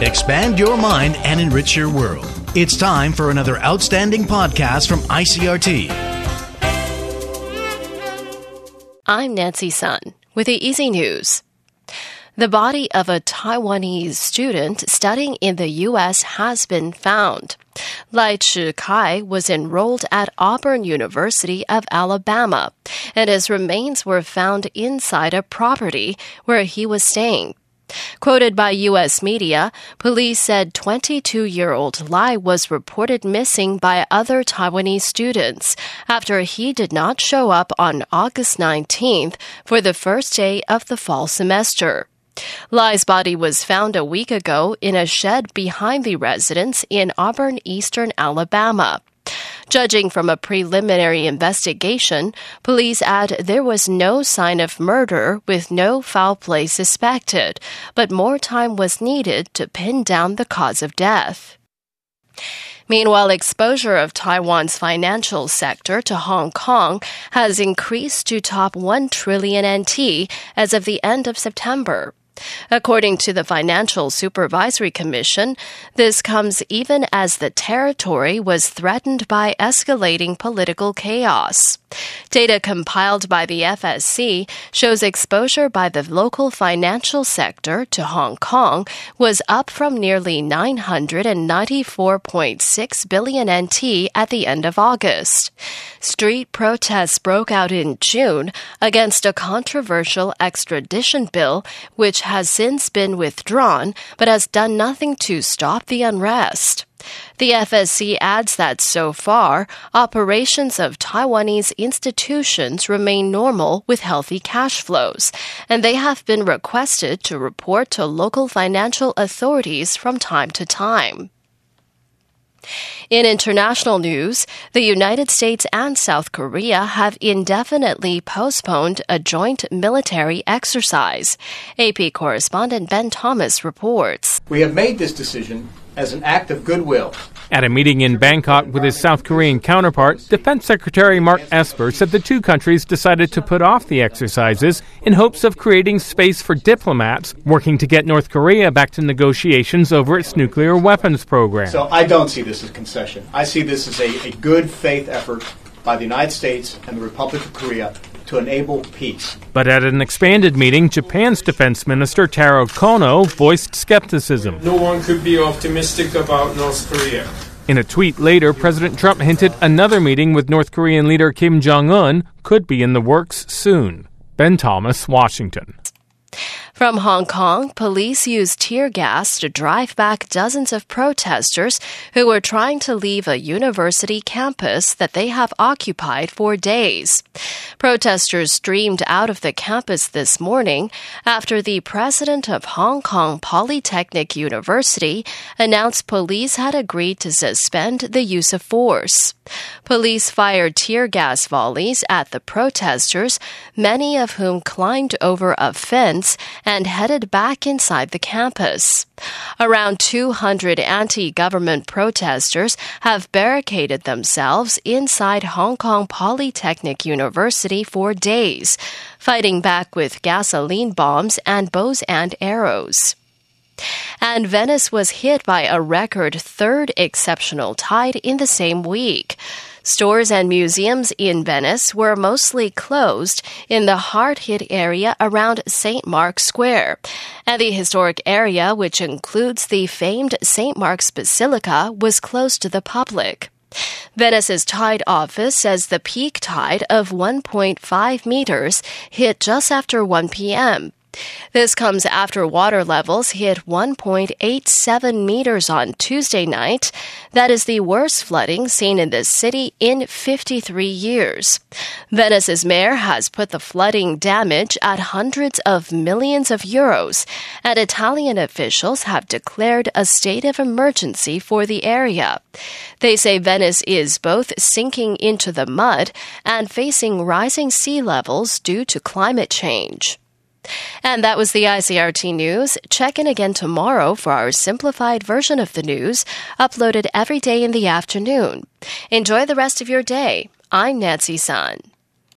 Expand your mind and enrich your world. It's time for another outstanding podcast from ICRT. I'm Nancy Sun with the Easy News. The body of a Taiwanese student studying in the U.S. has been found. Lai Chi-kai was enrolled at Auburn University of Alabama, and his remains were found inside a property where he was staying. Quoted by U.S. media, police said 22-year-old Lai was reported missing by other Taiwanese students after he did not show up on August 19th for the first day of the fall semester. Lai's body was found a week ago in a shed behind the residence in Auburn, eastern Alabama. Judging from a preliminary investigation, police add there was no sign of murder with no foul play suspected, but more time was needed to pin down the cause of death. Meanwhile, exposure of Taiwan's financial sector to Hong Kong has increased to top 1 trillion NT as of the end of September. According to the Financial Supervisory Commission, this comes even as the territory was threatened by escalating political chaos. Data compiled by the FSC shows exposure by the local financial sector to Hong Kong was up from nearly 994.6 billion NT at the end of August. Street protests broke out in June against a controversial extradition bill, which has since been withdrawn but has done nothing to stop the unrest. The FSC adds that so far, operations of Taiwanese institutions remain normal with healthy cash flows, and they have been requested to report to local financial authorities from time to time. In international news, the United States and South Korea have indefinitely postponed a joint military exercise. AP correspondent Ben Thomas reports. We have made this decision as an act of goodwill. At a meeting in Bangkok with his South Korean counterpart, Defense Secretary Mark Esper said the two countries decided to put off the exercises in hopes of creating space for diplomats working to get North Korea back to negotiations over its nuclear weapons program. So I don't see this as concession. I see this as a good faith effort by the United States and the Republic of Korea to enable peace. But at an expanded meeting, Japan's Defense Minister Taro Kono voiced skepticism. No one could be optimistic about North Korea. In a tweet later, President Trump hinted another meeting with North Korean leader Kim Jong-un could be in the works soon. Ben Thomas, Washington. From Hong Kong, police used tear gas to drive back dozens of protesters who were trying to leave a university campus that they have occupied for days. Protesters streamed out of the campus this morning after the president of Hong Kong Polytechnic University announced police had agreed to suspend the use of force. Police fired tear gas volleys at the protesters, many of whom climbed over a fence and headed back inside the campus. Around 200 anti-government protesters have barricaded themselves inside Hong Kong Polytechnic University for days, fighting back with gasoline bombs and bows and arrows. And Venice was hit by a record third exceptional tide in the same week. Stores and museums in Venice were mostly closed in the hard-hit area around St. Mark's Square, and the historic area, which includes the famed St. Mark's Basilica, was closed to the public. Venice's tide office says the peak tide of 1.5 meters hit just after 1 p.m. This comes after water levels hit 1.87 meters on Tuesday night. That is the worst flooding seen in the city in 53 years. Venice's mayor has put the flooding damage at hundreds of millions of euros, and Italian officials have declared a state of emergency for the area. They say Venice is both sinking into the mud and facing rising sea levels due to climate change. And that was the ICRT News. Check in again tomorrow for our simplified version of the news, uploaded every day in the afternoon. Enjoy the rest of your day. I'm Nancy Sun.